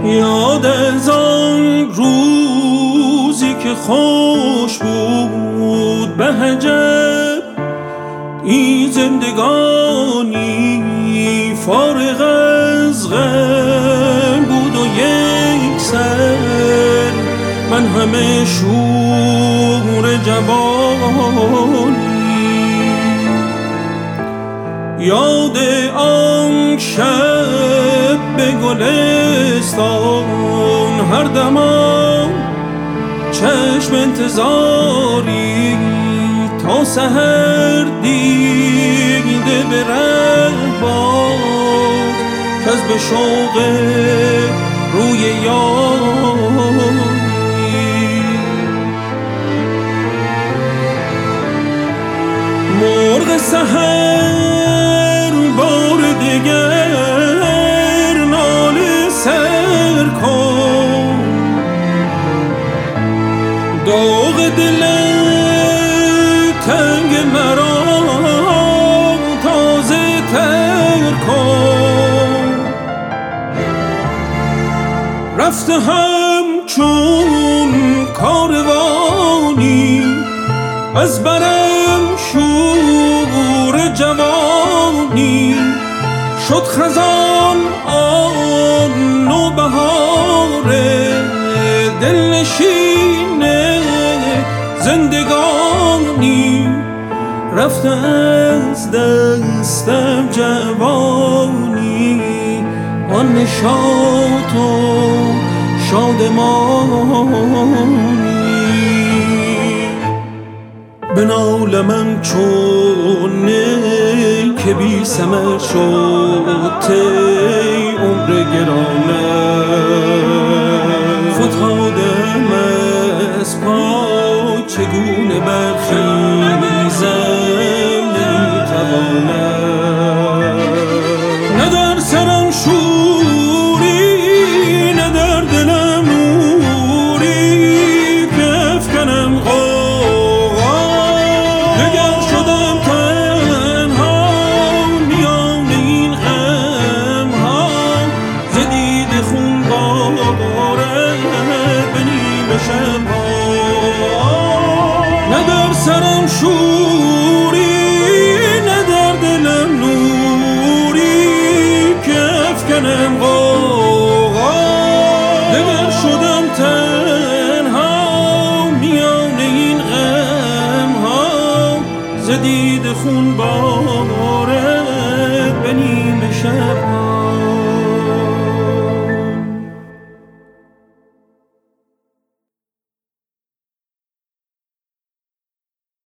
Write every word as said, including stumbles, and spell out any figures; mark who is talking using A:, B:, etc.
A: یاد از آن روزی که خوش بود به عجب این زندگانی فارغ از غم بود و یک سر من همه شور جوانی. یاد آن شب به گلستان هر دمان چشم انتظاری تا سحر دیده به ره باز کز به شوق روی یاری. مرغ سحر بار دیگر ناله سر کن داغ دل تنگ مرا تازه تر کن. رفته همچون کاروانی از برم شور جوانی شد خزان آن نوبهار دلنشین زندگانی. رفته از دستم جوانی آن نشاط و شادمانی. بنالم چون نی که بی ثمر شد تی عمر گرانه فتادم از پا چگونه برخیزم نمیتوانم. نه در سرم شوری نه در دلم نوری که افکنم غوغا دگر شدم تنها میان این غم ها ز دیده خون بارد به نیمه شب ها. نه در سرم شوری نه در دلم نوری که افکنم غوغا دگر شدم تنها میان این غم ها ز دیده خون بارد به نیمه شب ها.